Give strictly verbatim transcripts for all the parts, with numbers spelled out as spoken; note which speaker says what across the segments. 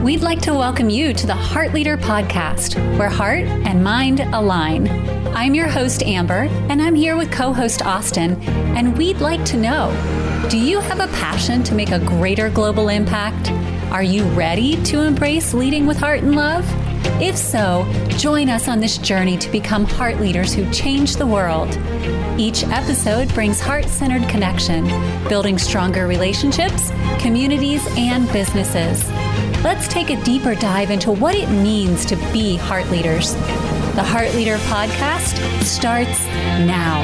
Speaker 1: We'd like to welcome you to the Heart Leader Podcast, where heart and mind align. I'm your host, Amber, and I'm here with co-host Austin, and we'd like to know, do you have a passion to make a greater global impact? Are you ready to embrace leading with heart and love? If so, join us on this journey to become heart leaders who change the world. Each episode brings heart-centered connection, building stronger relationships, communities, and businesses. Let's take a deeper dive into what it means to be heart leaders. The Heart Leader Podcast starts now.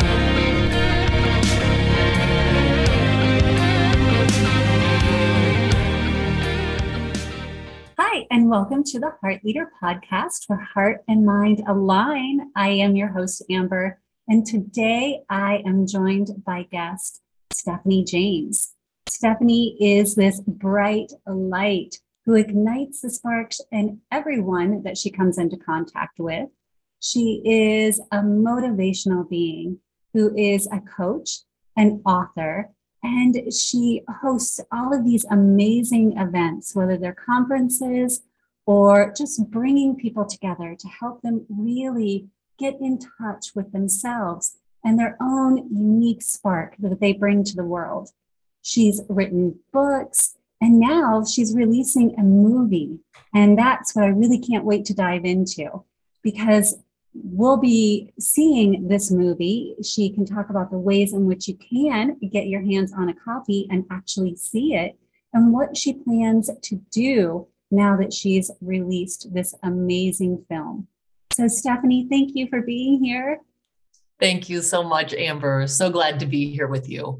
Speaker 1: Hi, and welcome to the Heart Leader Podcast, where heart and mind align. I am your host, Amber, and today I am joined by guest Stephanie James. Stephanie is this bright light who ignites the sparks in everyone that she comes into contact with. She is a motivational being who is a coach, an author, and she hosts all of these amazing events, whether they're conferences or just bringing people together to help them really get in touch with themselves and their own unique spark that they bring to the world. She's written books, and now she's releasing a movie. And that's what I really can't wait to dive into, because we'll be seeing this movie. She can talk about the ways in which you can get your hands on a copy and actually see it, and what she plans to do now that she's released this amazing film. So Stephanie, thank you for being here.
Speaker 2: Thank you so much, Amber. So glad to be here with you.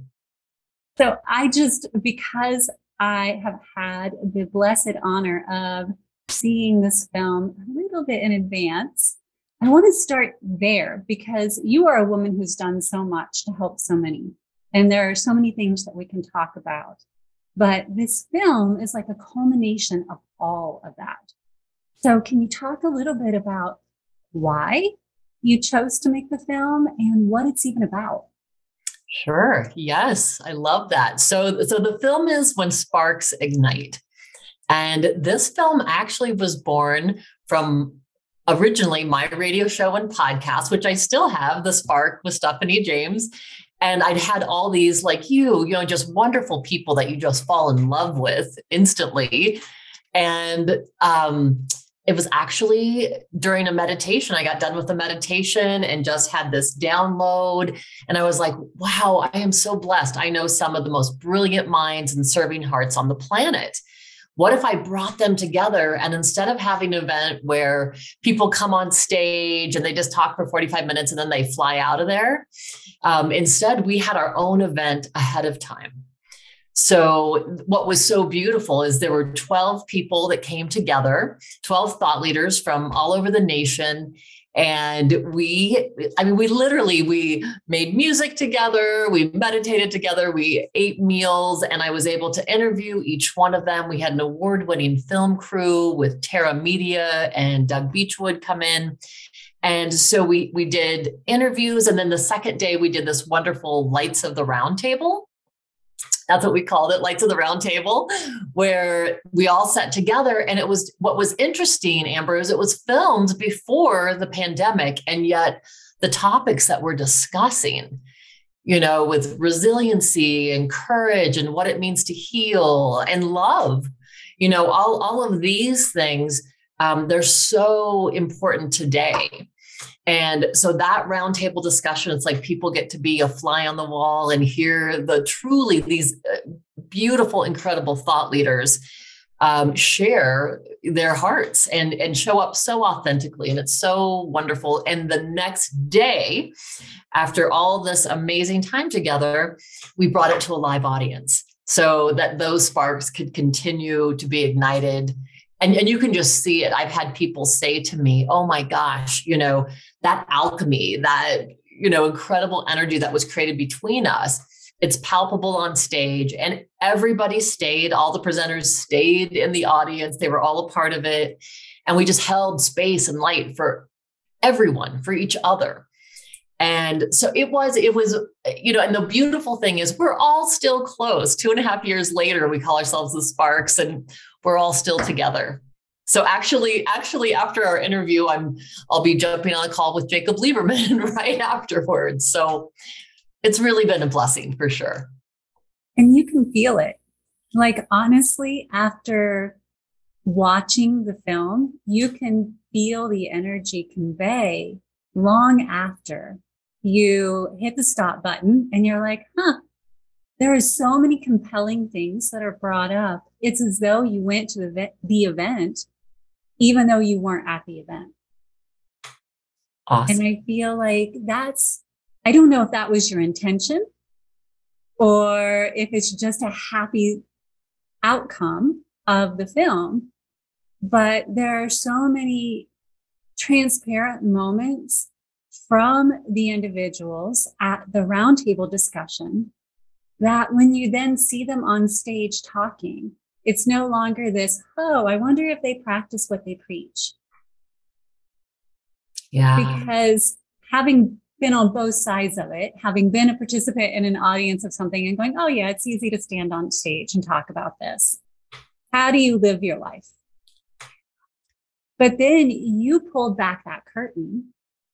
Speaker 1: So I just, because I have had the blessed honor of seeing this film a little bit in advance, I want to start there, because you are a woman who's done so much to help so many. And there are so many things that we can talk about. But this film is like a culmination of all of that. So can you talk a little bit about why you chose to make the film and what it's even about?
Speaker 2: Sure. Yes. I love that. So, so the film is When Sparks Ignite. And this film actually was born from originally my radio show and podcast, which I still have, The Spark with Stephanie James. And I'd had all these, like you, you know, just wonderful people that you just fall in love with instantly. And, um, it was actually during a meditation. I got done with the meditation and just had this download. And I was like, wow, I am so blessed. I know some of the most brilliant minds and serving hearts on the planet. What if I brought them together, and instead of having an event where people come on stage and they just talk for forty-five minutes and then they fly out of there, um, instead we had our own event ahead of time. So what was so beautiful is there were twelve people that came together, twelve thought leaders from all over the nation. And we, I mean, we literally, we made music together, we meditated together, we ate meals, and I was able to interview each one of them. We had an award-winning film crew with Terra Media and Doug Beechwood come in. And so we, we did interviews. And then the second day we did this wonderful Lights of the Round Table. That's what we called it, Lights of the Round Table, where we all sat together. And it was, what was interesting, Amber, is it was filmed before the pandemic. And yet the topics that we're discussing, you know, with resiliency and courage and what it means to heal and love, you know, all, all of these things, um, they're so important today. And so that roundtable discussion, it's like people get to be a fly on the wall and hear the truly these beautiful, incredible thought leaders um, share their hearts and, and show up so authentically. And it's so wonderful. And the next day, after all this amazing time together, we brought it to a live audience so that those sparks could continue to be ignited. And, and you can just see it. I've had people say to me, oh my gosh, you know, that alchemy, that, you know, incredible energy that was created between us, it's palpable on stage, and everybody stayed. All the presenters stayed in the audience. They were all a part of it. And we just held space and light for everyone, for each other. And so it was, it was, you know, and the beautiful thing is we're all still close. Two and a half years later, we call ourselves the Sparks, and we're all still together. So actually, actually after our interview, I'm, I'll be jumping on a call with Jacob Lieberman right afterwards. So it's really been a blessing for sure.
Speaker 1: And you can feel it. Like, honestly, after watching the film, you can feel the energy convey long after you hit the stop button and you're like, huh, there are so many compelling things that are brought up. It's as though you went to the, the event, even though you weren't at the event.
Speaker 2: Awesome.
Speaker 1: And I feel like that's, I don't know if that was your intention or if it's just a happy outcome of the film. But there are so many transparent moments from the individuals at the roundtable discussion that when you then see them on stage talking, it's no longer this, oh, I wonder if they practice what they preach.
Speaker 2: Yeah.
Speaker 1: Because having been on both sides of it, having been a participant in an audience of something and going, oh yeah, it's easy to stand on stage and talk about this. How do you live your life? But then you pulled back that curtain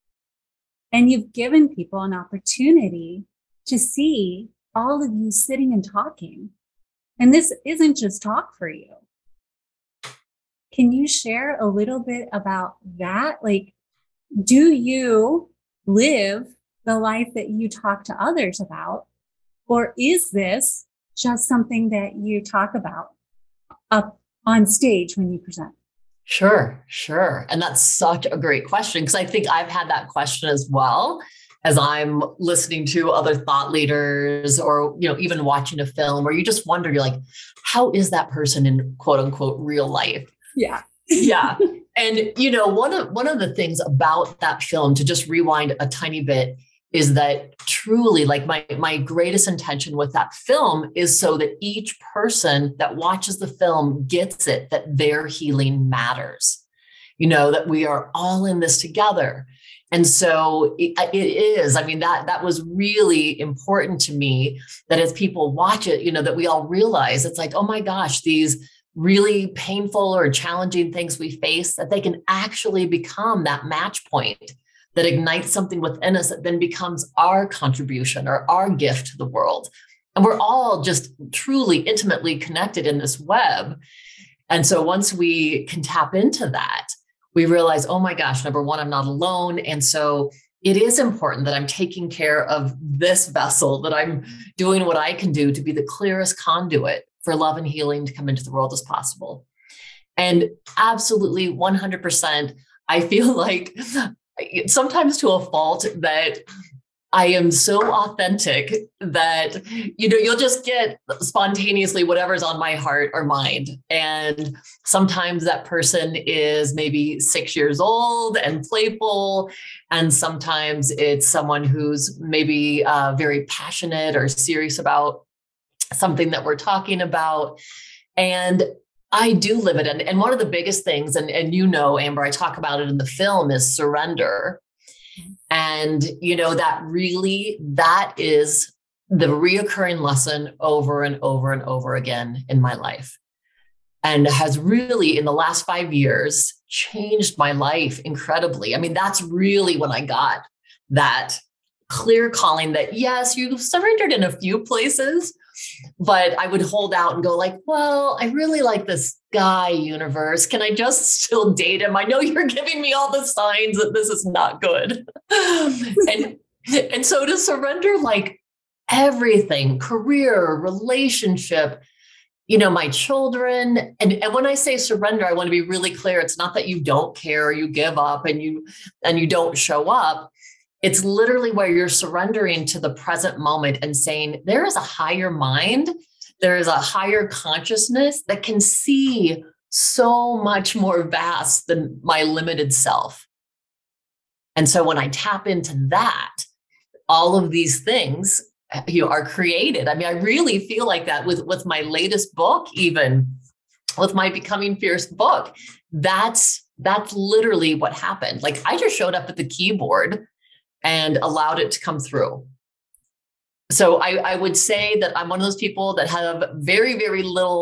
Speaker 1: and you've given people an opportunity to see all of you sitting and talking. And this isn't just talk for you. Can you share a little bit about that? Like, do you live the life that you talk to others about? Or is this just something that you talk about up on stage when you present?
Speaker 2: Sure, sure. And that's such a great question, because I think I've had that question as well as I'm listening to other thought leaders or, you know, even watching a film where you just wonder, you're like, how is that person in quote unquote real life?
Speaker 1: Yeah.
Speaker 2: Yeah. And, you know, one of, one of the things about that film, to just rewind a tiny bit, is that truly, like, my, my greatest intention with that film is so that each person that watches the film gets it, that their healing matters, you know, that we are all in this together. And so it, it is, I mean, that, that was really important to me, that as people watch it, you know, that we all realize it's like, oh my gosh, these really painful or challenging things we face, that they can actually become that match point that ignites something within us that then becomes our contribution or our gift to the world. And we're all just truly intimately connected in this web. And so once we can tap into that, we realize, oh my gosh, number one, I'm not alone. And so it is important that I'm taking care of this vessel, that I'm doing what I can do to be the clearest conduit for love and healing to come into the world as possible. And absolutely one hundred percent, I feel like sometimes to a fault that I am so authentic that, you know, you'll just get spontaneously whatever's on my heart or mind. And sometimes that person is maybe six years old and playful. And sometimes it's someone who's maybe uh, very passionate or serious about something that we're talking about. And I do live it. And, and one of the biggest things, and, and you know, Amber, I talk about it in the film, is surrender. And, you know, that really, that is the reoccurring lesson over and over and over again in my life. And has really, in the last five years, changed my life incredibly. I mean, that's really when I got that clear calling that, yes, you've surrendered in a few places, but I would hold out and go like, well, I really like this guy, universe. Can I just still date him? I know you're giving me all the signs that this is not good. and, and so to surrender like everything, career, relationship, you know, my children. And, and when I say surrender, I want to be really clear. It's not that you don't care or you give up and you, and you don't show up. It's literally where you're surrendering to the present moment and saying, there is a higher mind, there is a higher consciousness that can see so much more vast than my limited self. And so when I tap into that, all of these things, you know, are created. I mean, I really feel like that with, with my latest book, even with my Becoming Fierce book, that's, that's literally what happened. Like, I just showed up at the keyboard and allowed it to come through. So I, I would say that I'm one of those people that have very, very little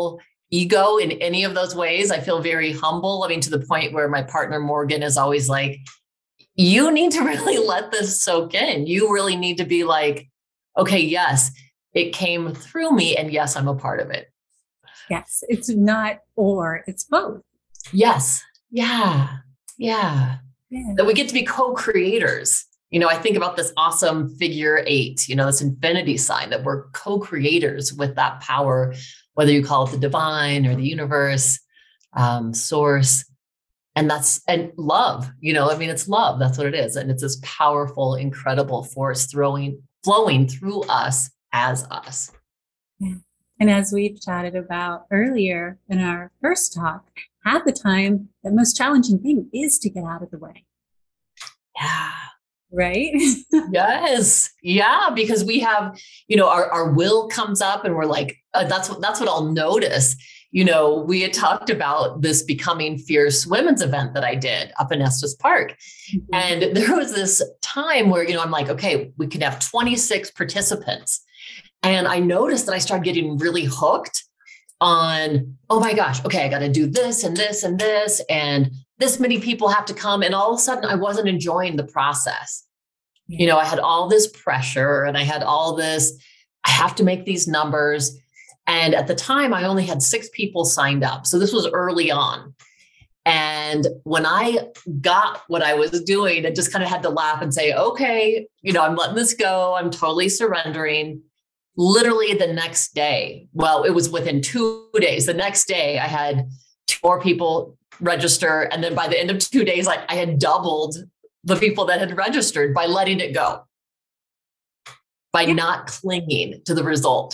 Speaker 2: ego in any of those ways. I feel very humble. I mean, to the point where my partner Morgan is always like, you need to really let this soak in. You really need to be like, okay, yes, it came through me. And yes, I'm a part of it.
Speaker 1: Yes, it's not or, it's both.
Speaker 2: Yes. Yeah. Yeah. Yeah. That we get to be co-creators. You know, I think about this awesome figure eight, you know, this infinity sign, that we're co-creators with that power, whether you call it the divine or the universe, um, source. And that's, and love, you know, I mean, it's love. That's what it is. And it's this powerful, incredible force throwing, flowing through us as us.
Speaker 1: Yeah. And as we've chatted about earlier in our first talk, half the time, the most challenging thing is to get out of the way.
Speaker 2: Yeah.
Speaker 1: Right?
Speaker 2: Yes. Yeah. Because we have, you know, our, our will comes up and we're like, uh, that's what, that's what I'll notice. You know, we had talked about this Becoming Fierce women's event that I did up in Estes Park. Mm-hmm. And there was this time where, you know, I'm like, okay, we can have twenty-six participants. And I noticed that I started getting really hooked on, oh my gosh, okay, I got to do this and this and this, and this many people have to come. And all of a sudden I wasn't enjoying the process. Yeah. You know, I had all this pressure and I had all this, I have to make these numbers. And at the time I only had six people signed up. So this was early on. And when I got what I was doing, I just kind of had to laugh and say, okay, you know, I'm letting this go. I'm totally surrendering. Literally the next day, well, it was within two days. The next day I had two more people register. And then by the end of two days, like I had doubled the people that had registered by letting it go, by yeah. not clinging to the result.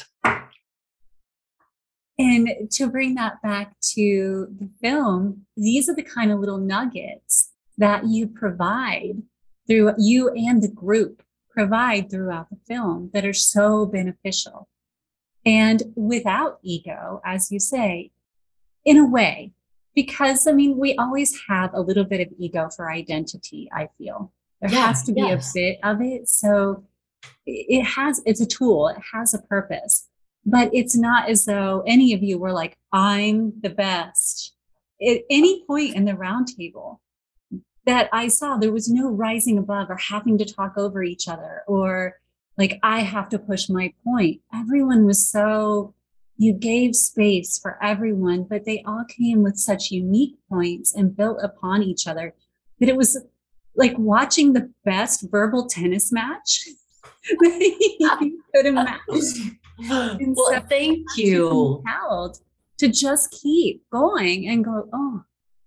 Speaker 1: And to bring that back to the film, these are the kind of little nuggets that you provide through you and the group provide throughout the film that are so beneficial. And without ego, as you say, in a way, because I mean, we always have a little bit of ego for identity, I feel. There yeah, has to be yes. a bit of it. So it has, it's a tool, it has a purpose, but it's not as though any of you were like, I'm the best. At any point in the roundtable that I saw, there was no rising above or having to talk over each other or like, I have to push my point. Everyone was so, you gave space for everyone, but they all came with such unique points and built upon each other that it was like watching the best verbal tennis match that you could imagine.
Speaker 2: Well, so thank you.
Speaker 1: Compelled to just keep going and go, oh.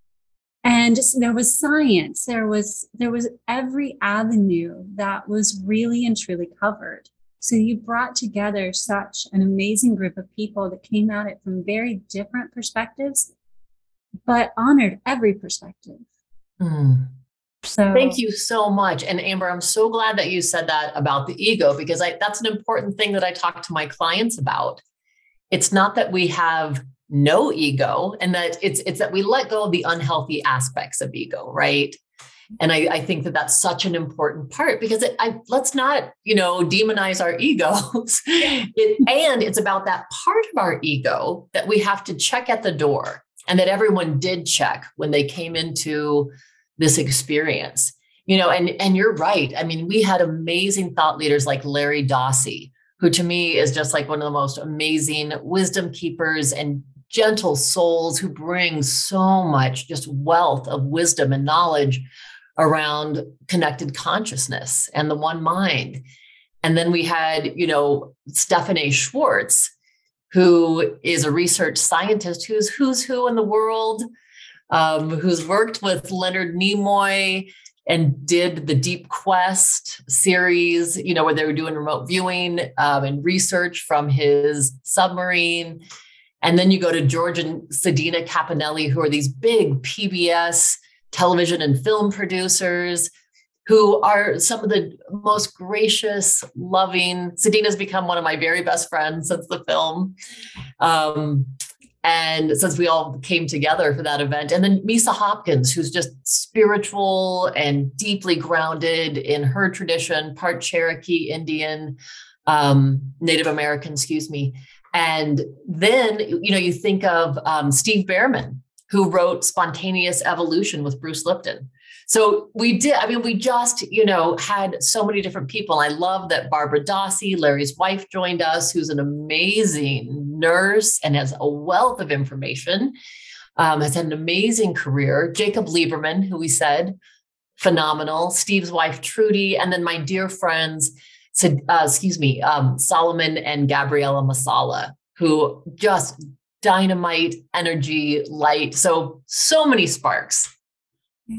Speaker 1: And there was science, there was, there was every avenue that was really and truly covered. So you brought together such an amazing group of people that came at it from very different perspectives, but honored every perspective.
Speaker 2: Mm. So thank you so much. And Amber, I'm so glad that you said that about the ego, because I, that's an important thing that I talk to my clients about. It's not that we have no ego, and that it's, it's that we let go of the unhealthy aspects of ego, right? And I, I think that that's such an important part, because it, I, let's not, you know, demonize our egos. it, and it's about that part of our ego that we have to check at the door, and that everyone did check when they came into this experience, you know, and, and you're right. I mean, we had amazing thought leaders like Larry Dossey, who to me is just like one of the most amazing wisdom keepers and gentle souls who bring so much just wealth of wisdom and knowledge around connected consciousness and the one mind. And then we had, you know, Stephanie Schwartz, who is a research scientist who's who's who in the world, um, who's worked with Leonard Nimoy and did the Deep Quest series, you know, where they were doing remote viewing um, and research from his submarine. And then you go to George and Sedina Capinelli, who are these big P B S television and film producers who are some of the most gracious, loving. Sedina's become one of my very best friends since the film. Um, and since we all came together for that event. And then Misa Hopkins, who's just spiritual and deeply grounded in her tradition, part Cherokee Indian, um, Native American, excuse me. And then, you know, you think of um, Steve Behrman, who wrote Spontaneous Evolution with Bruce Lipton. So we did, I mean, we just, you know, had so many different people. I love that Barbara Dossi, Larry's wife, joined us, who's an amazing nurse and has a wealth of information, um, has had an amazing career. Jacob Lieberman, who we said, phenomenal. Steve's wife, Trudy, and then my dear friends, uh, excuse me, um, Solomon and Gabriella Masala, who just dynamite, energy, light. So, so many sparks.
Speaker 1: Yeah.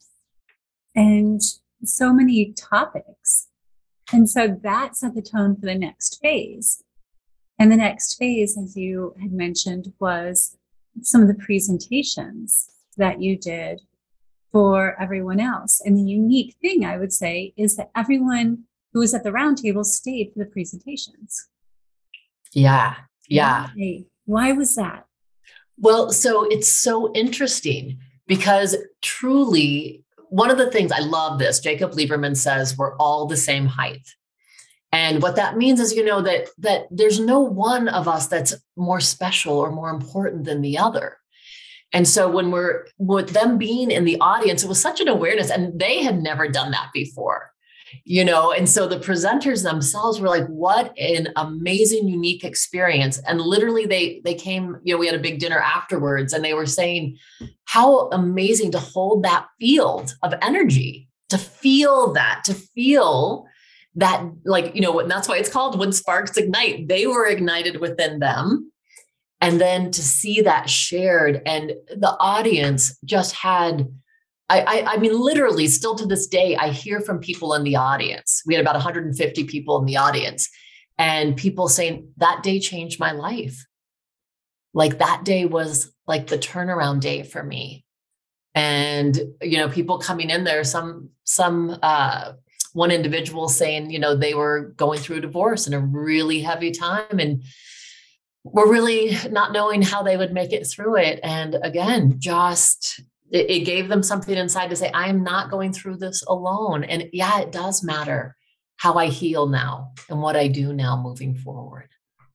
Speaker 1: And so many topics. And so that set the tone for the next phase. And the next phase, as you had mentioned, was some of the presentations that you did for everyone else. And the unique thing, I would say, is that everyone who was at the roundtable stayed for the presentations.
Speaker 2: Yeah. Yeah.
Speaker 1: Why? Why was that?
Speaker 2: Well, so it's so interesting because truly, one of the things I love this, Jacob Lieberman says, we're all the same height. And what that means is, you know, that, that there's no one of us that's more special or more important than the other. And so when we're with them being in the audience, it was such an awareness, and they had never done that before, you know? And so the presenters themselves were like, what an amazing, unique experience. And literally they, they came, you know, we had a big dinner afterwards, and they were saying how amazing to hold that field of energy, to feel that, to feel that, like, you know, and that's why it's called When Sparks Ignite. They were ignited within them. And then to see that shared, and the audience just had, I, I, I mean, literally still to this day, I hear from people in the audience. We had about one hundred fifty people in the audience, and people saying that day changed my life. Like that day was like the turnaround day for me. And, you know, people coming in there, some, some, uh, one individual saying, you know, they were going through a divorce and a really heavy time, and were really not knowing how they would make it through it. And again, just, it, it gave them something inside to say, I am not going through this alone. And yeah, it does matter how I heal now and what I do now moving forward.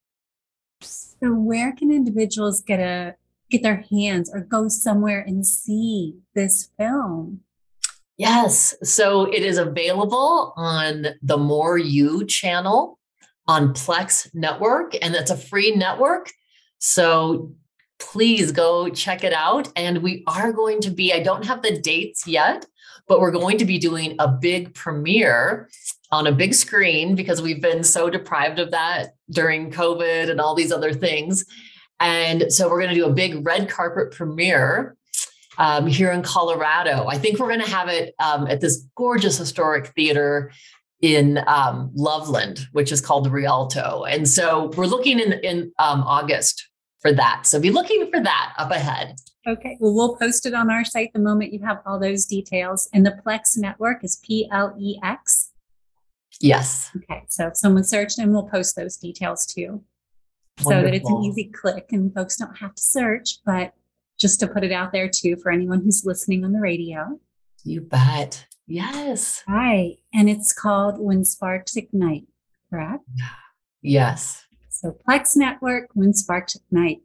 Speaker 1: So where can individuals get a, get their hands or go somewhere and see this film?
Speaker 2: Yes. So it is available on the More You channel on Plex Network, and that's a free network. So please go check it out. And we are going to be, I don't have the dates yet, but we're going to be doing a big premiere on a big screen because we've been so deprived of that during COVID and all these other things. And so we're going to do a big red carpet premiere um, here in Colorado. I think we're going to have it um, at this gorgeous historic theater in um, Loveland, which is called the Rialto. And so we're looking in, in um, August for that. So be looking for that up ahead.
Speaker 1: Okay. Well, we'll post it on our site the moment you have all those details. And the Plex Network is P L E X.
Speaker 2: Yes.
Speaker 1: Okay. So if someone searched, and we'll post those details too.
Speaker 2: Wonderful.
Speaker 1: So that it's an easy click and folks don't have to search, but just to put it out there too for anyone who's listening on the radio.
Speaker 2: You bet. Yes.
Speaker 1: Right. And it's called When Sparks Ignite, correct?
Speaker 2: Yes.
Speaker 1: So Plex Network, When Sparks Ignite.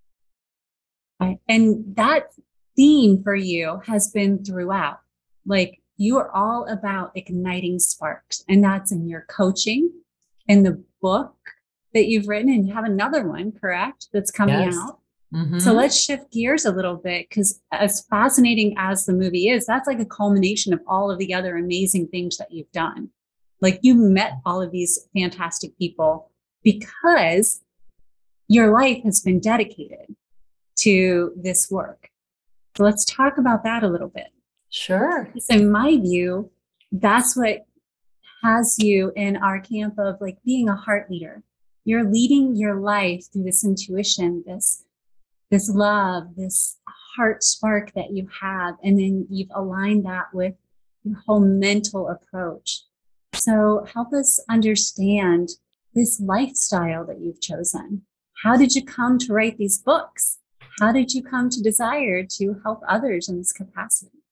Speaker 1: Right. And that theme for you has been throughout. Like you are all about igniting sparks. And that's in your coaching, in the book that you've written, and you have another one, correct? That's coming
Speaker 2: yes.
Speaker 1: out.
Speaker 2: Mm-hmm.
Speaker 1: So let's shift gears a little bit, because as fascinating as the movie is, that's like a culmination of all of the other amazing things that you've done. Like you met all of these fantastic people because your life has been dedicated to this work. So let's talk about that a little bit.
Speaker 2: Sure.
Speaker 1: Because in my view, that's what has you in our camp of like being a heart leader. You're leading your life through this intuition, this this love, this heart spark that you have, and then you've aligned that with your whole mental approach. So help us understand this lifestyle that you've chosen. How did you come to write these books? How did you come to desire to help others in this capacity?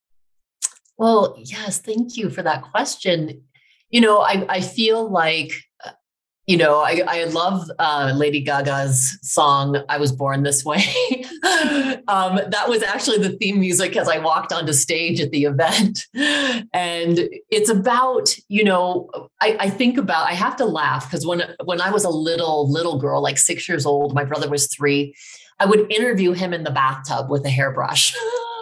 Speaker 2: Well, yes, thank you for that question. You know, I, I feel like, you know, I, I love uh, Lady Gaga's song, I Was Born This Way. um, that was actually the theme music as I walked onto stage at the event. And it's about, you know, I, I think about, I have to laugh because when, when I was a little, little girl, like six years old, my brother was three, I would interview him in the bathtub with a hairbrush.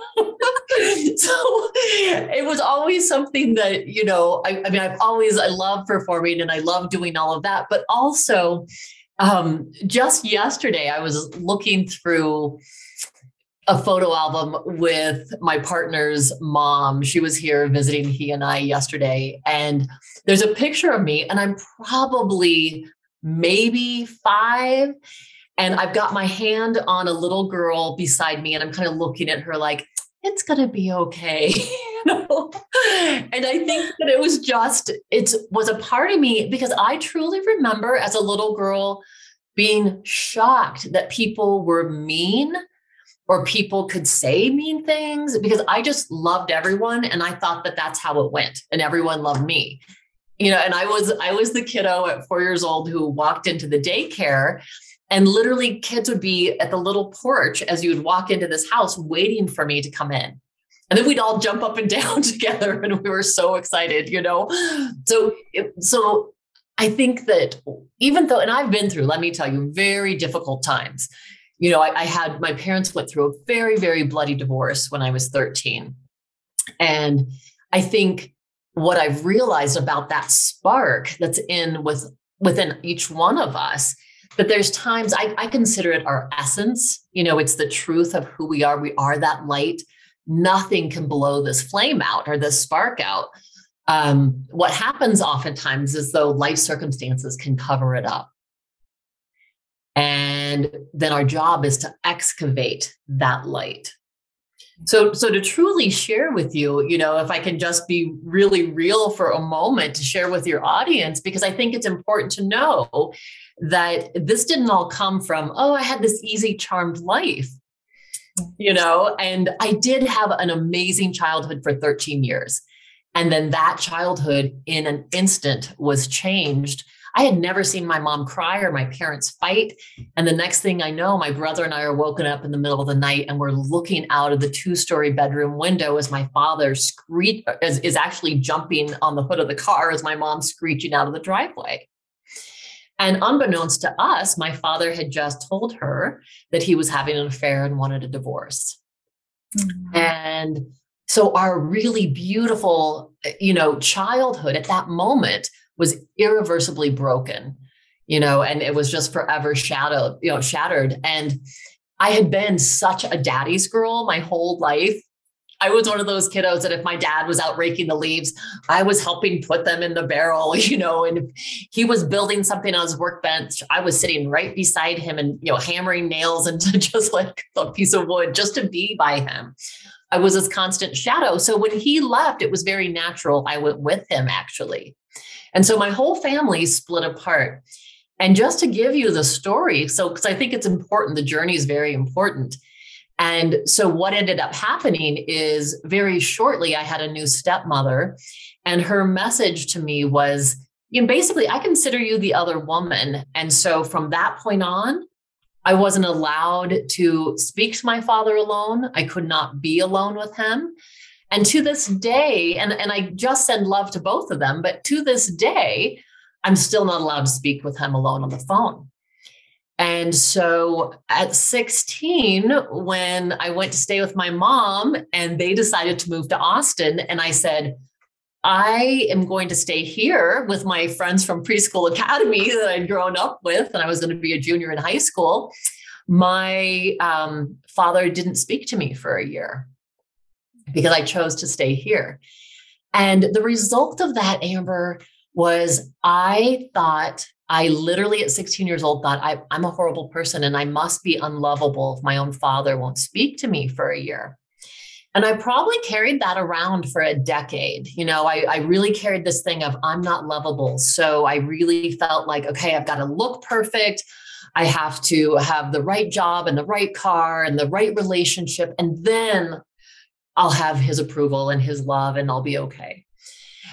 Speaker 2: So it was always something that, you know, I, I mean, I've always, I love performing and I love doing all of that, but also um, just yesterday, I was looking through a photo album with my partner's mom. She was here visiting he and I yesterday. And there's a picture of me and I'm probably maybe five. And I've got my hand on a little girl beside me and I'm kind of looking at her like, it's going to be okay. You know? And I think that it was just, it was a part of me because I truly remember as a little girl being shocked that people were mean or people could say mean things because I just loved everyone. And I thought that that's how it went and everyone loved me, you know, and I was, I was the kiddo at four years old who walked into the daycare. And literally kids would be at the little porch as you would walk into this house waiting for me to come in. And then we'd all jump up and down together and we were so excited, you know? So, so I think that even though, and I've been through, let me tell you, very difficult times. You know, I, I had, my parents went through a very, very bloody divorce when I was thirteen. And I think what I've realized about that spark that's in with within each one of us, but there's times I, I consider it our essence. You know, it's the truth of who we are. We are that light. Nothing can blow this flame out or this spark out. Um, what happens oftentimes is though life circumstances can cover it up. And then our job is to excavate that light. So, so to truly share with you, you know, if I can just be really real for a moment to share with your audience, because I think it's important to know that this didn't all come from, oh, I had this easy, charmed life, you know, and I did have an amazing childhood for thirteen years. And then that childhood in an instant was changed. I had never seen my mom cry or my parents fight. And the next thing I know, my brother and I are woken up in the middle of the night and we're looking out of the two-story bedroom window as my father screech is, is actually jumping on the hood of the car as my mom's screeching out of the driveway. And unbeknownst to us, my father had just told her that he was having an affair and wanted a divorce. Mm-hmm. And so our really beautiful, you know, childhood at that moment was irreversibly broken, you know, and it was just forever shadowed, you know, shattered. And I had been such a daddy's girl my whole life. I was one of those kiddos that if my dad was out raking the leaves, I was helping put them in the barrel, you know, and if he was building something on his workbench, I was sitting right beside him and, you know, hammering nails into just like a piece of wood just to be by him. I was his constant shadow. So when he left, it was very natural. I went with him actually. And so my whole family split apart. And just to give you the story, so because I think it's important, the journey is very important. And so what ended up happening is very shortly, I had a new stepmother and her message to me was, you know, basically, I consider you the other woman. And so from that point on, I wasn't allowed to speak to my father alone. I could not be alone with him. And to this day, and, and I just send love to both of them, but to this day, I'm still not allowed to speak with him alone on the phone. And so at sixteen, when I went to stay with my mom and they decided to move to Austin, and I said, I am going to stay here with my friends from Preschool Academy that I'd grown up with, and I was going to be a junior in high school. My um, father didn't speak to me for a year because I chose to stay here. And the result of that, Amber, was I thought, I literally at sixteen years old thought I, I'm a horrible person and I must be unlovable if my own father won't speak to me for a year. And I probably carried that around for a decade. You know, I, I really carried this thing of I'm not lovable. So I really felt like, okay, I've got to look perfect. I have to have the right job and the right car and the right relationship. And then I'll have his approval and his love and I'll be okay.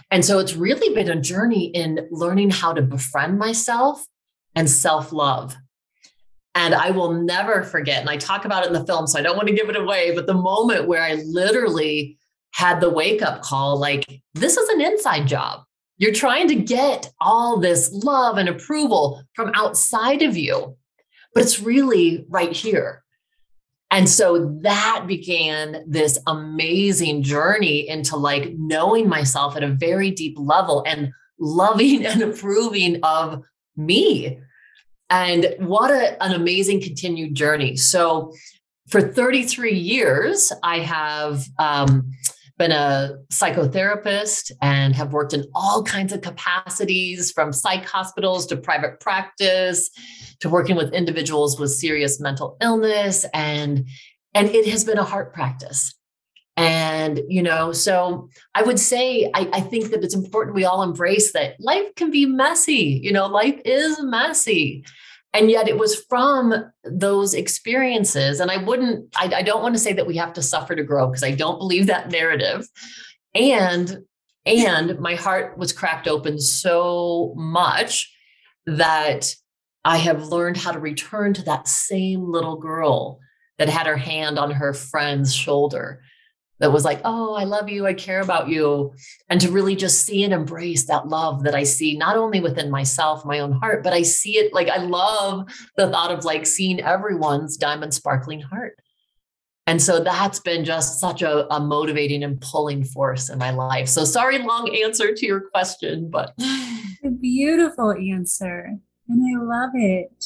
Speaker 2: And so it's really been a journey in learning how to befriend myself and self-love. And I will never forget, and I talk about it in the film, so I don't want to give it away, but the moment where I literally had the wake-up call, like, this is an inside job. You're trying to get all this love and approval from outside of you, but it's really right here. And so that began this amazing journey into like knowing myself at a very deep level and loving and approving of me. And what a, an amazing continued journey. So for thirty-three years, I have um, been a psychotherapist and have worked in all kinds of capacities, from psych hospitals to private practice to working with individuals with serious mental illness. And, and it has been a heart practice. And, you know, so I would say, I, I think that it's important we all embrace that life can be messy. You know, life is messy. And yet it was from those experiences. And I wouldn't, I, I don't want to say that we have to suffer to grow, because I don't believe that narrative. And, and my heart was cracked open so much that I have learned how to return to that same little girl that had her hand on her friend's shoulder, that was like, oh, I love you, I care about you. And to really just see and embrace that love that I see, not only within myself, my own heart, but I see it, like, I love the thought of like seeing everyone's diamond sparkling heart. And so that's been just such a, a motivating and pulling force in my life. So sorry, long answer to your question, but.
Speaker 1: A beautiful answer. And I love it.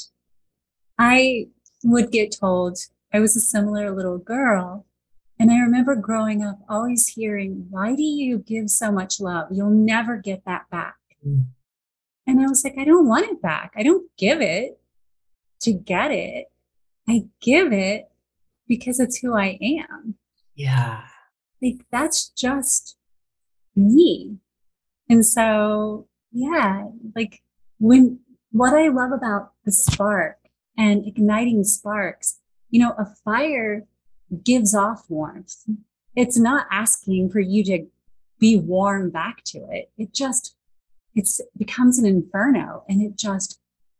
Speaker 1: I would get told I was a similar little girl. And I remember growing up always hearing, why do you give so much love? You'll never get that back. Mm. And I was like, I don't want it back. I don't give it to get it. I give it because it's who I am.
Speaker 2: Yeah.
Speaker 1: Like, that's just me. And so, yeah, like when, what I love about the spark and igniting sparks, you know, a fire gives off warmth. It's not asking for you to be warm back to it. It just, it's becomes an inferno, and it just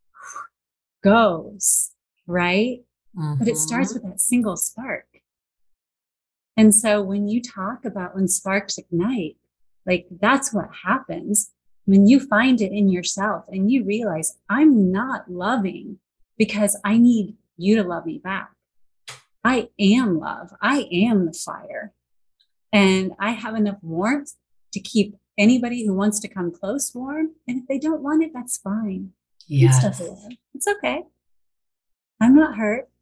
Speaker 1: goes, right? Mm-hmm. But it starts with that single spark. And so when you talk about when sparks ignite, like, that's what happens when you find it in yourself and you realize, I'm not loving because I need you to love me back. I am love. I am the fire. And I have enough warmth to keep anybody who wants to come close warm. And if they don't want it, that's fine.
Speaker 2: Yes.
Speaker 1: It's okay. I'm not hurt.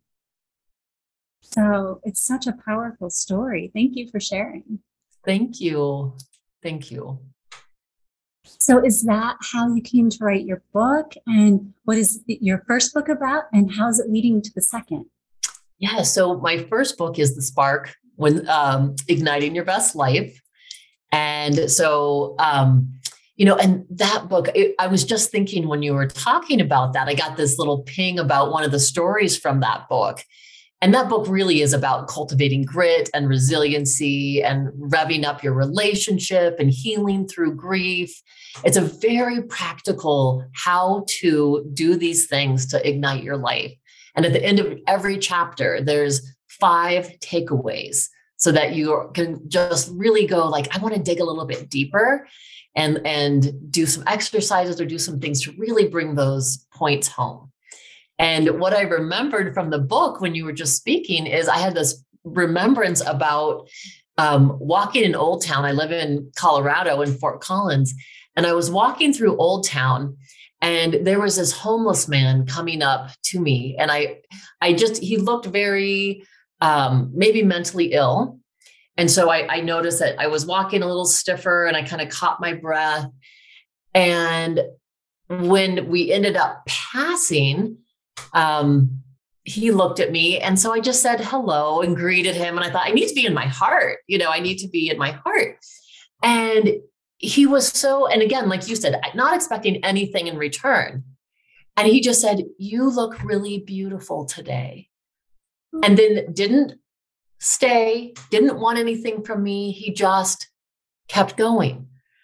Speaker 1: So it's such a powerful story. Thank you for sharing.
Speaker 2: Thank you. Thank you.
Speaker 1: So is that how you came to write your book? And what is your first book about? And how is it leading to the second?
Speaker 2: Yeah. So my first book is The Spark, when um, Igniting Your Best Life. And so, um, you know, and that book, it, I was just thinking when you were talking about that, I got this little ping about one of the stories from that book. And that book really is about cultivating grit and resiliency and revving up your relationship and healing through grief. It's a very practical how to do these things to ignite your life. And at the end of every chapter, there's five takeaways so that you can just really go like, I want to dig a little bit deeper and, and do some exercises or do some things to really bring those points home. And what I remembered from the book when you were just speaking is I had this remembrance about um, walking in Old Town. I live in Colorado in Fort Collins, and I was walking through Old Town, and there was this homeless man coming up to me. And I, I just, he looked very, um, maybe mentally ill. And so I, I noticed that I was walking a little stiffer and I kind of caught my breath. And when we ended up passing, um, he looked at me. And so I just said hello and greeted him. And I thought, I need to be in my heart. You know, I need to be in my heart. And he was so, and again, like you said, not expecting anything in return. And he just said, you look really beautiful today. And then didn't stay, didn't want anything from me. He just kept going.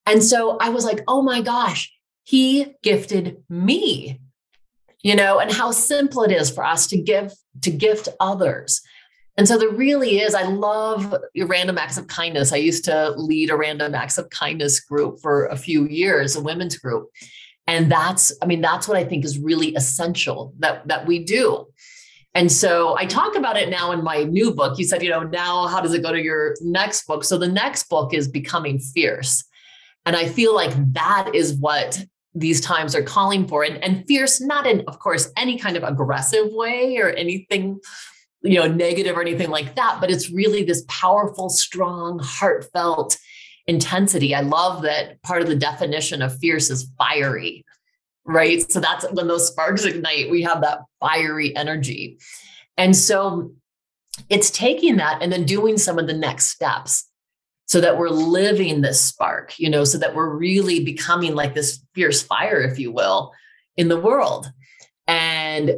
Speaker 2: And so I was like, oh my gosh, he gifted me, you know, and how simple it is for us to give, to gift others. And so there really is, I love random acts of kindness. I used to lead a random acts of kindness group for a few years, a women's group. And that's, I mean, that's what I think is really essential that, that we do. And so I talk about it now in my new book. You said, you know, now how does it go to your next book? So the next book is Becoming Fierce. And I feel like that is what these times are calling for. And, and fierce, not in, of course, any kind of aggressive way or anything, you know, negative or anything like that, but it's really this powerful, strong, heartfelt intensity. I love that part of the definition of fierce is fiery, right? So that's when those sparks ignite, we have that fiery energy. And so it's taking that and then doing some of the next steps so that we're living this spark, you know, so that we're really becoming like this fierce fire, if you will, in the world. And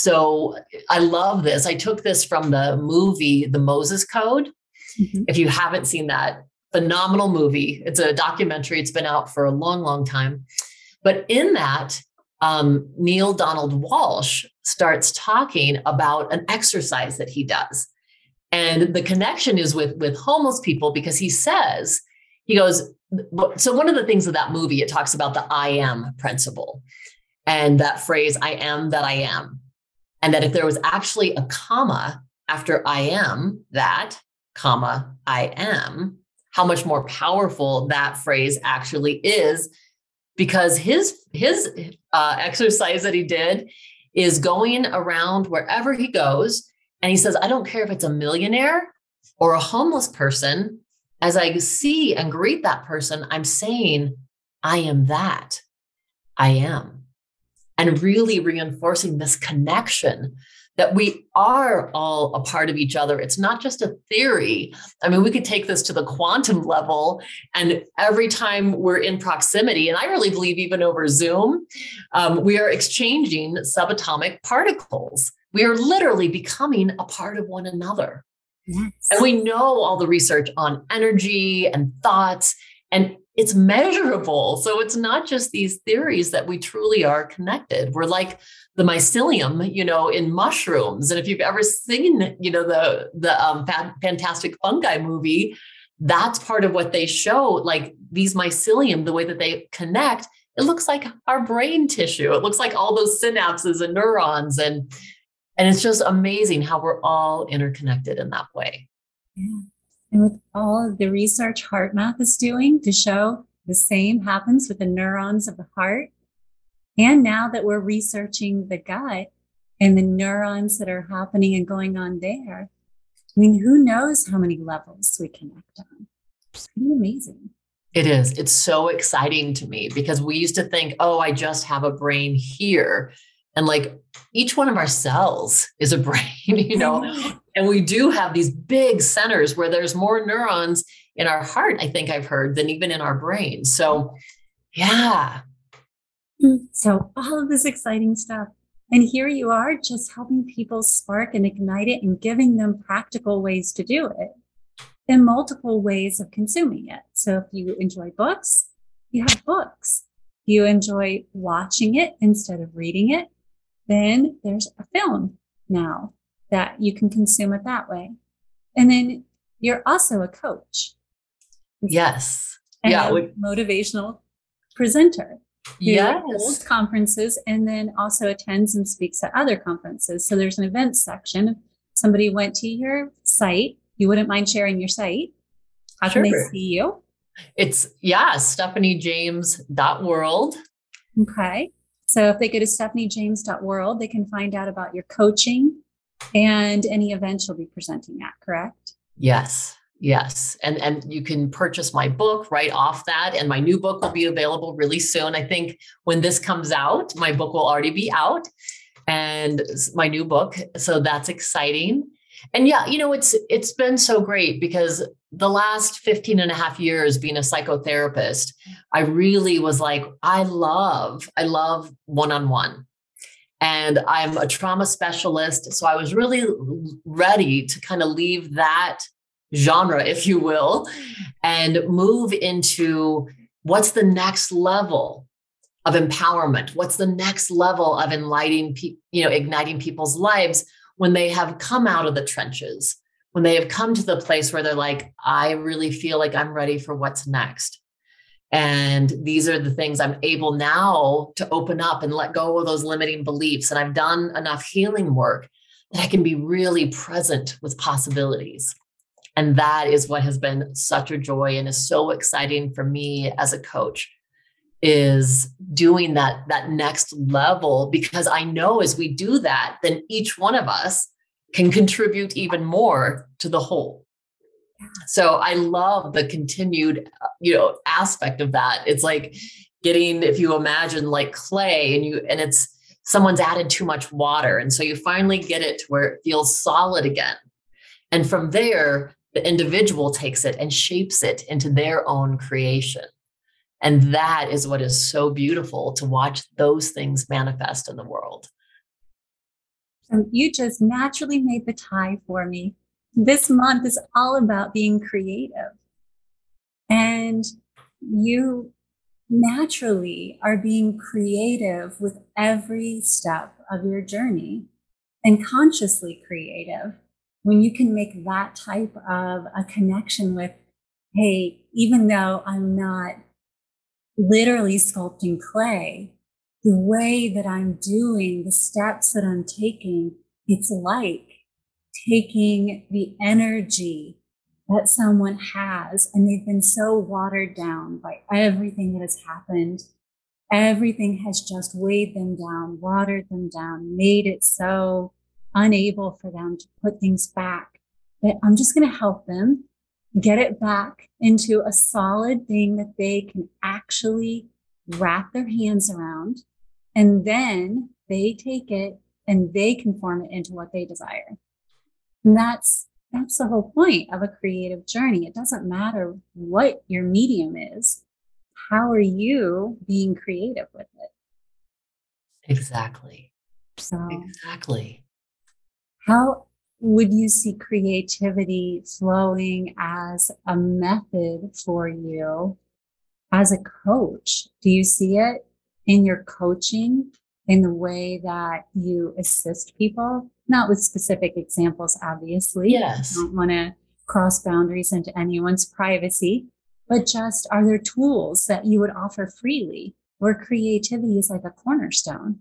Speaker 2: so I love this. I took this from the movie, The Moses Code. Mm-hmm. If you haven't seen that, phenomenal movie. It's a documentary. It's been out for a long, long time. But in that, um, Neil Donald Walsh starts talking about an exercise that he does. And the connection is with, with homeless people, because he says, he goes, so one of the things of that movie, it talks about the I am principle and that phrase, I am that I am. And that if there was actually a comma after I am that, comma, I am, how much more powerful that phrase actually is, because his, his uh, exercise that he did is going around wherever he goes. And he says, I don't care if it's a millionaire or a homeless person. As I see and greet that person, I'm saying, I am that. I am. And really reinforcing this connection that we are all a part of each other. It's not just a theory. I mean, we could take this to the quantum level, and every time we're in proximity, and I really believe even over Zoom, um, we are exchanging subatomic particles. We are literally becoming a part of one another. Yes. And we know all the research on energy and thoughts, and it's measurable. So it's not just these theories that we truly are connected. We're like the mycelium, you know, in mushrooms. And if you've ever seen, you know, the, the um, Fantastic Fungi movie, that's part of what they show, like these mycelium, the way that they connect, it looks like our brain tissue. It looks like all those synapses and neurons. And, and it's just amazing how we're all interconnected in that way.
Speaker 1: Yeah. And with all of the research HeartMath is doing to show the same happens with the neurons of the heart. And now that we're researching the gut and the neurons that are happening and going on there, I mean, who knows how many levels we connect on? It's pretty amazing.
Speaker 2: It is. It's so exciting to me, because we used to think, oh, I just have a brain here. And like each one of our cells is a brain, you know, and we do have these big centers where there's more neurons in our heart, I think I've heard, than even in our brain. So yeah.
Speaker 1: So all of this exciting stuff. And here you are just helping people spark and ignite it and giving them practical ways to do it and multiple ways of consuming it. So if you enjoy books, you have books. You enjoy watching it instead of reading it, then there's a film now that you can consume it that way. And then you're also a coach.
Speaker 2: Yes.
Speaker 1: And
Speaker 2: yeah.
Speaker 1: a we- motivational presenter.
Speaker 2: Yes.
Speaker 1: Holds conferences and then also attends and speaks at other conferences. So there's an events section. If somebody went to your site, you wouldn't mind sharing your site. How
Speaker 2: Sure.
Speaker 1: can they see you?
Speaker 2: It's, yeah, stephanie james dot world.
Speaker 1: Okay. So if they go to stephanie james dot world, they can find out about your coaching and any events you'll be presenting at, correct?
Speaker 2: Yes. Yes. And, and you can purchase my book right off that. And my new book will be available really soon. I think when this comes out, my book will already be out, and my new book. So that's exciting. And yeah, you know, it's, it's been so great, because the last fifteen and a half years being a psychotherapist, I really was like, I love, I love one-on-one. And I'm a trauma specialist. So I was really ready to kind of leave that genre, if you will, and move into what's the next level of empowerment? What's the next level of enlightening, pe- you know, igniting people's lives when they have come out of the trenches, when they have come to the place where they're like, I really feel like I'm ready for what's next. And these are the things I'm able now to open up and let go of those limiting beliefs. And I've done enough healing work that I can be really present with possibilities. And that is what has been such a joy and is so exciting for me as a coach, is doing that, that next level, because I know as we do that, then each one of us can contribute even more to the whole. So I love the continued, you know, aspect of that. It's like getting, if you imagine like clay and you, and it's someone's added too much water. And so you finally get it to where it feels solid again. And from there, the individual takes it and shapes it into their own creation. And that is what is so beautiful, to watch those things manifest in the world.
Speaker 1: And you just naturally made the tie for me. This month is all about being creative. And you naturally are being creative with every step of your journey, and consciously creative. When you can make that type of a connection with, hey, even though I'm not literally sculpting clay, the way that I'm doing, the steps that I'm taking, it's like taking the energy that someone has, and they've been so watered down by everything that has happened. Everything has just weighed them down, watered them down, made it so unable for them to put things back. But I'm just going to help them get it back into a solid thing that they can actually wrap their hands around. And then they take it and they can form it into what they desire. And that's, that's the whole point of a creative journey. It doesn't matter what your medium is. How are you being creative with it?
Speaker 2: Exactly.
Speaker 1: So
Speaker 2: exactly.
Speaker 1: How would you see creativity flowing as a method for you as a coach? Do you see it in your coaching, in the way that you assist people? Not with specific examples, obviously.
Speaker 2: Yes.
Speaker 1: I don't want to cross boundaries into anyone's privacy, but just, are there tools that you would offer freely where creativity is like a cornerstone?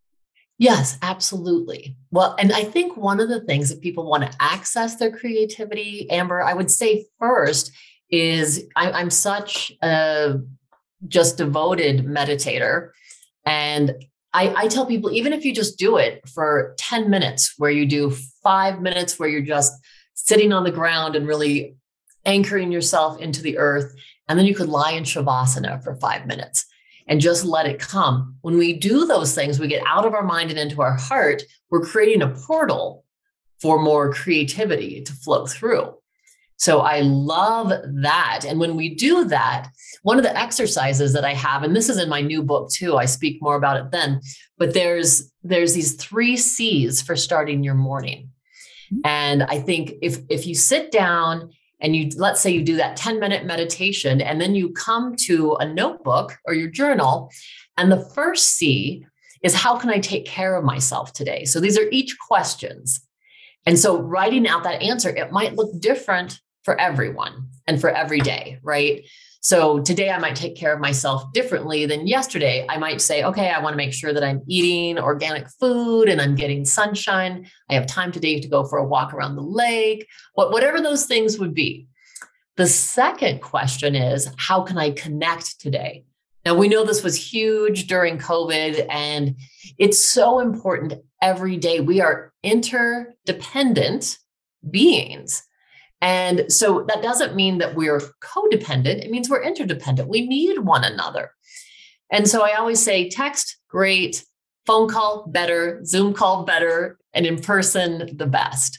Speaker 2: Yes, absolutely. Well, and I think one of the things that people want to access their creativity, Amber, I would say first is I, I'm such a just devoted meditator. And I, I tell people, even if you just do it for ten minutes, where you do five minutes, where you're just sitting on the ground and really anchoring yourself into the earth, and then you could lie in Shavasana for five minutes and just let it come. When we do those things, we get out of our mind and into our heart. We're creating a portal for more creativity to flow through. So I love that. And when we do that, one of the exercises that I have, and this is in my new book too, I speak more about it then, but there's, there's these three C's for starting your morning. And I think if, if you sit down and you, let's say you do that ten minute meditation, and then you come to a notebook or your journal, and the first C is, how can I take care of myself today? So these are each questions. And so writing out that answer, it might look different for everyone and for every day, right? So today I might take care of myself differently than yesterday. I might say, okay, I want to make sure that I'm eating organic food and I'm getting sunshine. I have time today to go for a walk around the lake, whatever those things would be. The second question is, how can I connect today? Now, we know this was huge during COVID, and it's so important every day. We are interdependent beings. And so that doesn't mean that we're codependent. It means we're interdependent. We need one another. And so I always say, text, great, phone call, better, Zoom call, better, and in person, the best.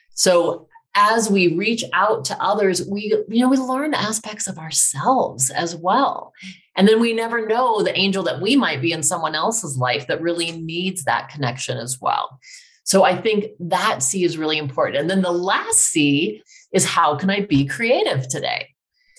Speaker 2: So as we reach out to others, we, you know, we learn aspects of ourselves as well. And then we never know the angel that we might be in someone else's life that really needs that connection as well. So I think that C is really important. And then the last C is, how can I be creative today?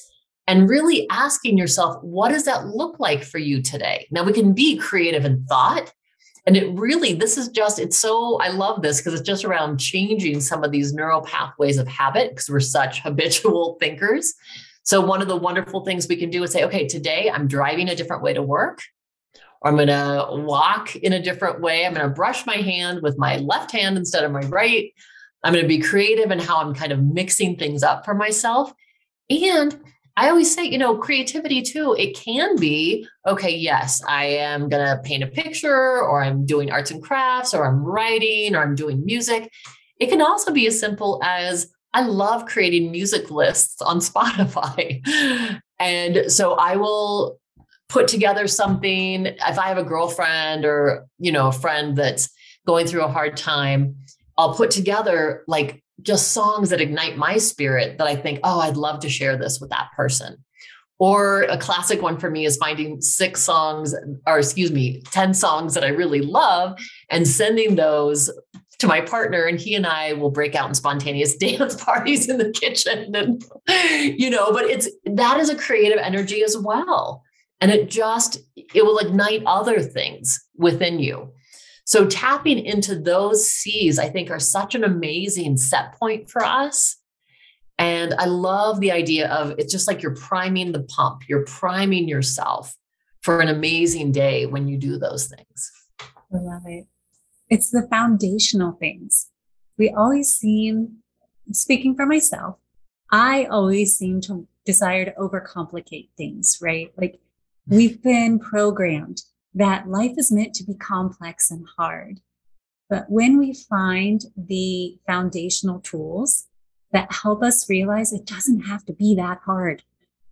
Speaker 2: and really asking yourself, what does that look like for you today? Now, we can be creative in thought. And it really, this is just, it's so, I love this because it's just around changing some of these neural pathways of habit because we're such habitual thinkers. So one of the wonderful things we can do is say, okay, today I'm driving a different way to work, or I'm going to walk in a different way. I'm going to brush my hand with my left hand instead of my right. I'm going to be creative in how I'm kind of mixing things up for myself. And I always say, you know, creativity too, it can be, okay, yes, I am going to paint a picture, or I'm doing arts and crafts, or I'm writing, or I'm doing music. It can also be as simple as, I love creating music lists on Spotify. And so I will put together something. If I have a girlfriend or, you know, a friend that's going through a hard time, I'll put together like just songs that ignite my spirit that I think, oh, I'd love to share this with that person. Or a classic one for me is finding six songs, or excuse me, ten songs that I really love and sending those to my partner, and he and I will break out in spontaneous dance parties in the kitchen. And, you know, but it's, that is a creative energy as well. And it just, it will ignite other things within you. So tapping into those C's, I think, are such an amazing set point for us. And I love the idea of, it's just like you're priming the pump, you're priming yourself for an amazing day when you do those things.
Speaker 1: I love it. It's the foundational things. We always seem, speaking for myself, I always seem to desire to overcomplicate things, right? Like we've been programmed that life is meant to be complex and hard. But when we find the foundational tools that help us realize it doesn't have to be that hard,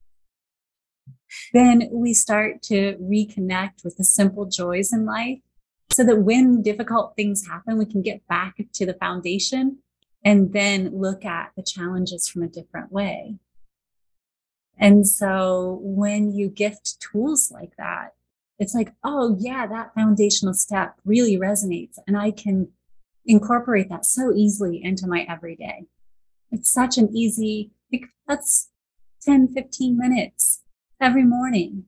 Speaker 1: then we start to reconnect with the simple joys in life, so that when difficult things happen, we can get back to the foundation and then look at the challenges from a different way. And so when you gift tools like that, it's like, oh yeah, that foundational step really resonates, and I can incorporate that so easily into my everyday. It's such an easy, like, that's ten, fifteen minutes every morning.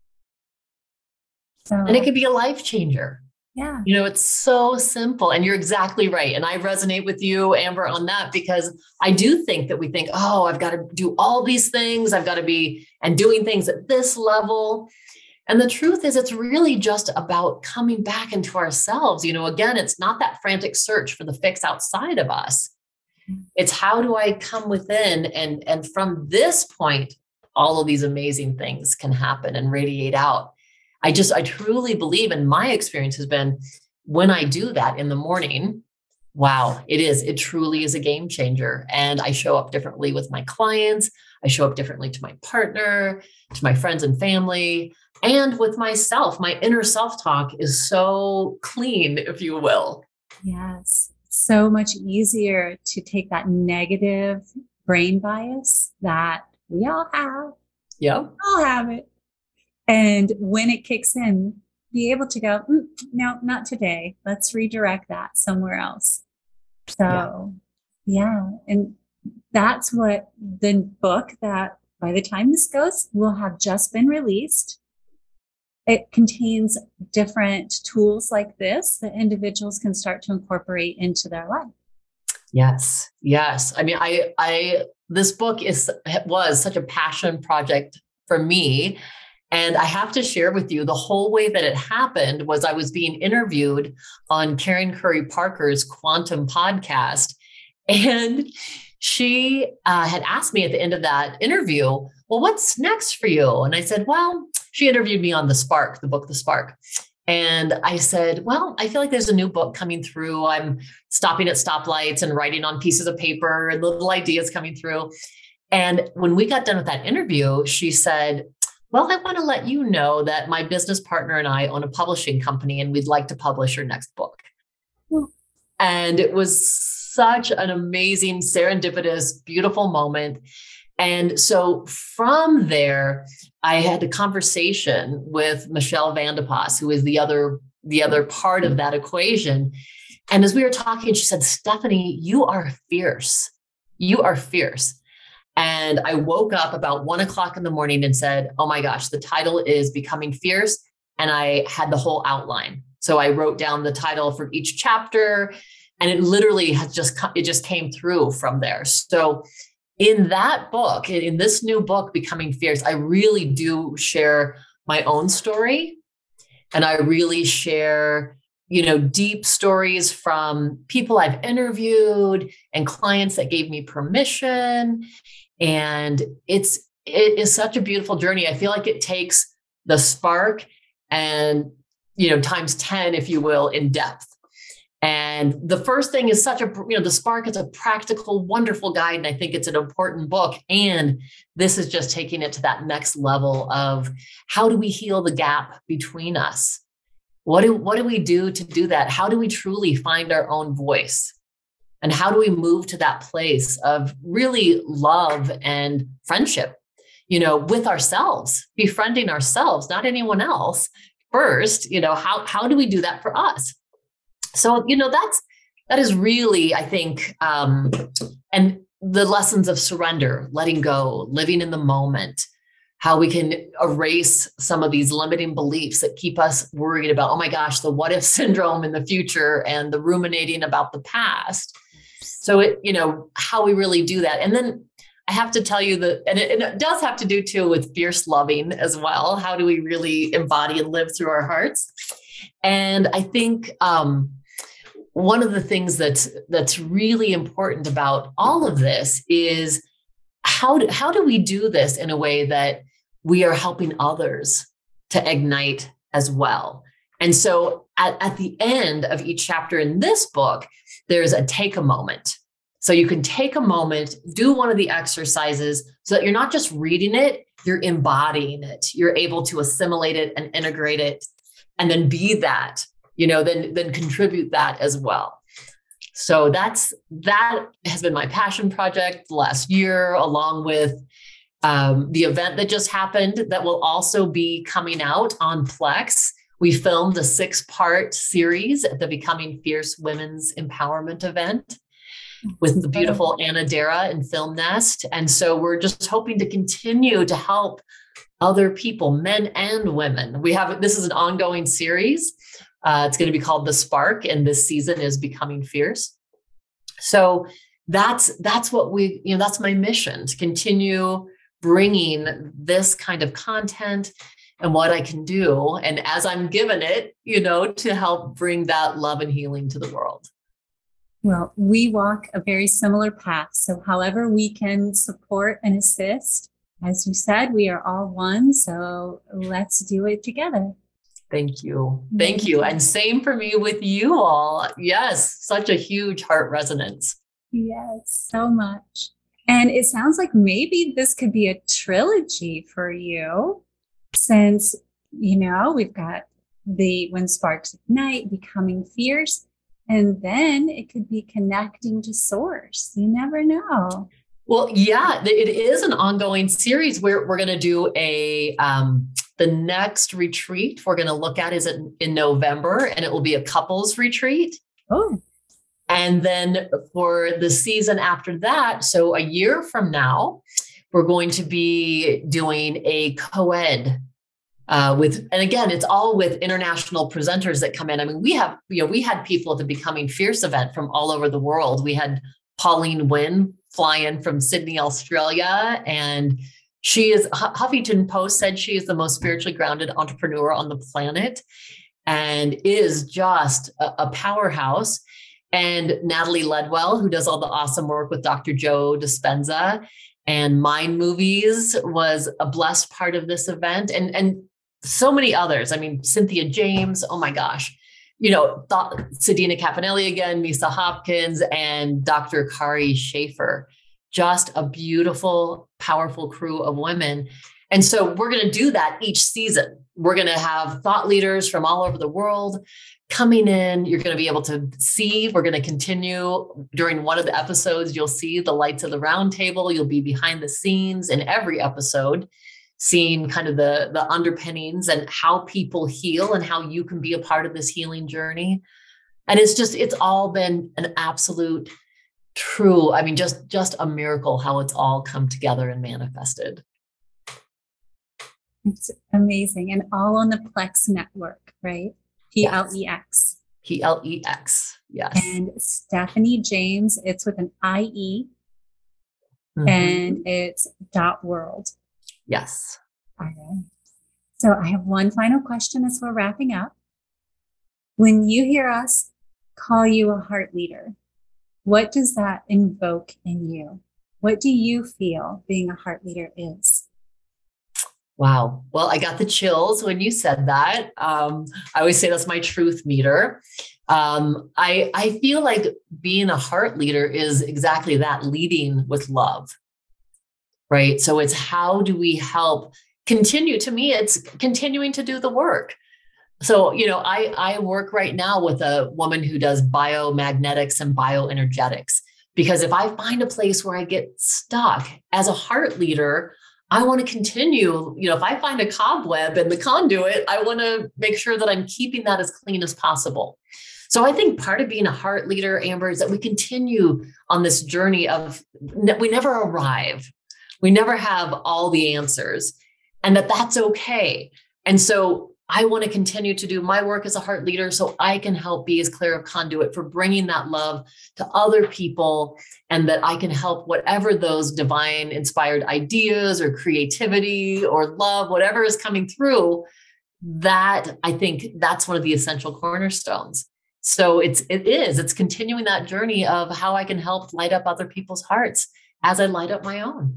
Speaker 1: So,
Speaker 2: and it could be a life changer.
Speaker 1: Yeah.
Speaker 2: You know, it's so simple, and you're exactly right. And I resonate with you, Amber, on that, because I do think that we think, oh, I've got to do all these things. I've got to be and doing things at this level. And the truth is, it's really just about coming back into ourselves. You know, again, it's not that frantic search for the fix outside of us. It's how do I come within? And, and from this point, all of these amazing things can happen and radiate out. I just, I truly believe, and my experience has been, when I do that in the morning, wow, it is, it truly is a game changer. And I show up differently with my clients. I show up differently to my partner, to my friends and family, and with myself. My inner self-talk is so clean, if you will.
Speaker 1: Yes. So much easier to take that negative brain bias that we all have.
Speaker 2: Yeah.
Speaker 1: All have it. And when it kicks in, be able to go, mm, no, not today. Let's redirect that somewhere else. So, yeah. yeah. And that's what the book that by the time this goes will have just been released. It contains different tools like this that individuals can start to incorporate into their life.
Speaker 2: Yes. Yes. I mean, I, I, this book is, was such a passion project for me. And I have to share with you, the whole way that it happened was I was being interviewed on Karen Curry Parker's Quantum podcast. And she uh, had asked me at the end of that interview, well, what's next for you? And I said, well, she interviewed me on The Spark, the book, The Spark. And I said, well, I feel like there's a new book coming through. I'm stopping at stoplights and writing on pieces of paper and little ideas coming through. And when we got done with that interview, she said, well, I want to let you know that my business partner and I own a publishing company, and we'd like to publish your next book. Mm. And it was such an amazing, serendipitous, beautiful moment. And so from there, I had a conversation with Michelle Van de Pas, who is the other, the other part of that equation. And as we were talking, she said, Stephanie, you are fierce. You are fierce. And I woke up about one o'clock in the morning and said, oh my gosh, the title is Becoming Fierce. And I had the whole outline. So I wrote down the title for each chapter, and it literally has just, it just came through from there. So in that book, in this new book, Becoming Fierce, I really do share my own story. And I really share, you know, deep stories from people I've interviewed and clients that gave me permission. And it's, it is such a beautiful journey. I feel like it takes the spark and, you know, times ten, if you will, in depth. And the first thing is such a, you know, the spark is a practical, wonderful guide. And I think it's an important book. And this is just taking it to that next level of how do we heal the gap between us? What do, what do we do to do that? How do we truly find our own voice? And how do we move to that place of really love and friendship, you know, with ourselves, befriending ourselves, not anyone else first, you know, how, how do we do that for us? So, you know, that's, that is really, I think, um, and the lessons of surrender, letting go, living in the moment, how we can erase some of these limiting beliefs that keep us worried about, oh my gosh, the what if syndrome in the future and the ruminating about the past. So it, you know, how we really do that. And then I have to tell you that, and it, and it does have to do too with fierce loving as well. How do we really embody and live through our hearts? And I think, um, one of the things that's, that's really important about all of this is how do, how do we do this in a way that we are helping others to ignite as well? And so at, at the end of each chapter in this book, there's a take a moment. So you can take a moment, do one of the exercises so that you're not just reading it, you're embodying it. You're able to assimilate it and integrate it and then be that, you know, then, then contribute that as well. So that's, that has been my passion project the last year, along with um, the event that just happened that will also be coming out on Plex. We filmed a six part series at the Becoming Fierce Women's Empowerment event with the beautiful Anna Dara and Film Nest. And so we're just hoping to continue to help other people, men and women. We have, this is an ongoing series. Uh, it's going to be called The Spark, and this season is Becoming Fierce. So that's, that's what we, you know, that's my mission, to continue bringing this kind of content and what I can do. And as I'm given it, you know, to help bring that love and healing to the world.
Speaker 1: Well, we walk a very similar path. So however we can support and assist, as you said, we are all one. So let's do it together.
Speaker 2: Thank you. Thank you. And same for me with you all. Yes. Such a huge heart resonance.
Speaker 1: Yes, so much. And it sounds like maybe this could be a trilogy for you, since, you know, we've got the When Sparks Ignite, Becoming Fierce, and then it could be connecting to source. You never know.
Speaker 2: Well, yeah, it is an ongoing series where we're going to do a, um, the next retreat we're going to look at is in, in November, and it will be a couples retreat.
Speaker 1: Oh.
Speaker 2: And then for the season after that, so a year from now, we're going to be doing a co-ed uh, with, and again, it's all with international presenters that come in. I mean, we have, you know, we had people at the Becoming Fierce event from all over the world. We had Pauline Wynn fly in from Sydney, Australia, and she is, Huffington Post said she is the most spiritually grounded entrepreneur on the planet and is just a, a powerhouse. And Natalie Ledwell, who does all the awesome work with Doctor Joe Dispenza and Mind Movies, was a blessed part of this event, and, and so many others. I mean, Cynthia James, oh my gosh, you know, Th- Sadina Caponelli again, Misa Hopkins, and Doctor Kari Schaefer. Just a beautiful, powerful crew of women. And so we're going to do that each season. We're going to have thought leaders from all over the world coming in. You're going to be able to see, we're going to continue during one of the episodes. You'll see the lights of the round table. You'll be behind the scenes in every episode, seeing kind of the, the underpinnings and how people heal and how you can be a part of this healing journey. And it's just, it's all been an absolute true. I mean, just, just a miracle how it's all come together and manifested.
Speaker 1: It's amazing. And all on the Plex network, right? P L E X.
Speaker 2: P L E X. Yes.
Speaker 1: And Stephanie James, it's with an I E,
Speaker 2: mm-hmm.
Speaker 1: and it's dot world.
Speaker 2: Yes.
Speaker 1: All right. So I have one final question as we're wrapping up. When you hear us call you a heart leader, what does that invoke in you? What do you feel being a heart leader is?
Speaker 2: Wow. Well, I got the chills when you said that. Um, I always say that's my truth meter. Um, I, I feel like being a heart leader is exactly that, leading with love, right? So it's how do we help continue? To me, it's continuing to do the work. So, you know, I, I work right now with a woman who does biomagnetics and bioenergetics, because if I find a place where I get stuck as a heart leader, I want to continue. You know, if I find a cobweb in the conduit, I want to make sure that I'm keeping that as clean as possible. So I think part of being a heart leader, Amber, is that we continue on this journey of, we never arrive. We never have all the answers, and that that's okay. And so I want to continue to do my work as a heart leader so I can help be as clear a conduit for bringing that love to other people, and that I can help whatever those divine inspired ideas or creativity or love, whatever is coming through, that I think that's one of the essential cornerstones. So it's, it is, it's continuing that journey of how I can help light up other people's hearts as I light up my own.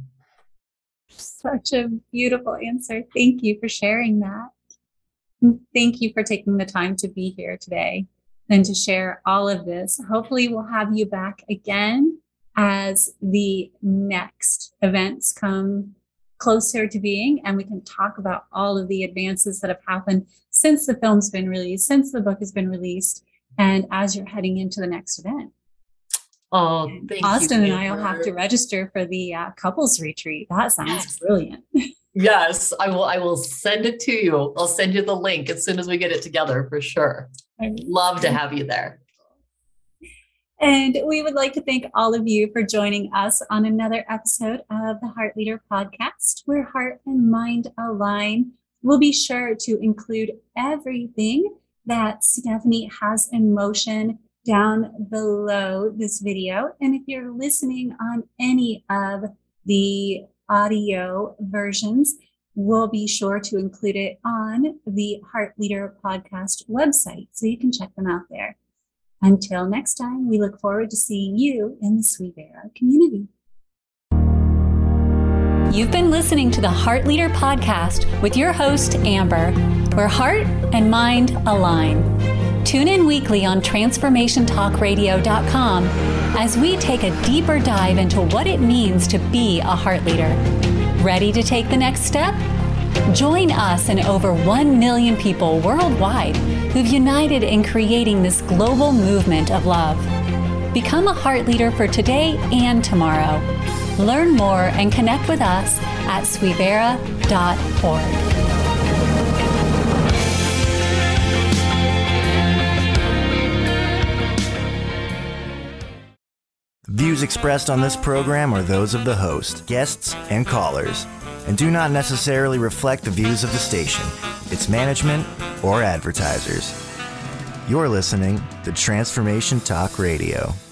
Speaker 1: Such a beautiful answer. Thank you for sharing that. Thank you for taking the time to be here today and to share all of this. Hopefully we'll have you back again as the next events come closer to being, and we can talk about all of the advances that have happened since the film's been released, since the book has been released, and as you're heading into the next event.
Speaker 2: Oh, thank
Speaker 1: Austin
Speaker 2: you,
Speaker 1: and I will have to register for the uh, couples retreat. That sounds
Speaker 2: yes.
Speaker 1: brilliant.
Speaker 2: Yes, I will. I will send it to you. I'll send you the link as soon as we get it together, for sure. I'd love to have you there.
Speaker 1: And we would like to thank all of you for joining us on another episode of the Heart Leader Podcast, where heart and mind align. We'll be sure to include everything that Stephanie has in motion down below this video. And if you're listening on any of the audio versions, we'll be sure to include it on the Heart Leader Podcast website, so you can check them out there. Until next time, we look forward to seeing you in the SweVera community. You've been listening to the Heart Leader Podcast with your host, Amber, where heart and mind align. Tune in weekly on transformation talk radio dot com as we take a deeper dive into what it means to be a heart leader. Ready to take the next step? Join us and over one million people worldwide who've united in creating this global movement of love. Become a heart leader for today and tomorrow. Learn more and connect with us at swevera dot org.
Speaker 3: Views expressed on this program are those of the host, guests, and callers, and do not necessarily reflect the views of the station, its management, or advertisers. You're listening to Transformation Talk Radio.